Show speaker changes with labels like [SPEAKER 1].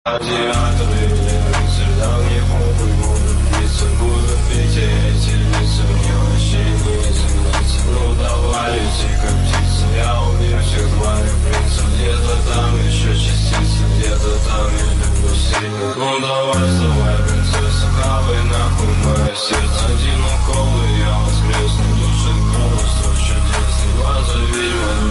[SPEAKER 1] Радиаторы, рыцарь давних будут биться, будут пить эти лица. Мне вообще не измениться. Ну давай лети, как птица. Я убью всех твоих принцев. Где-то там еще частица, где-то там я люблю сильно. Ну давай, вставай, принцесса, хавай нахуй мое сердце. Один укол и я воскресну. Души голос, чудесный. Глаза ведьма.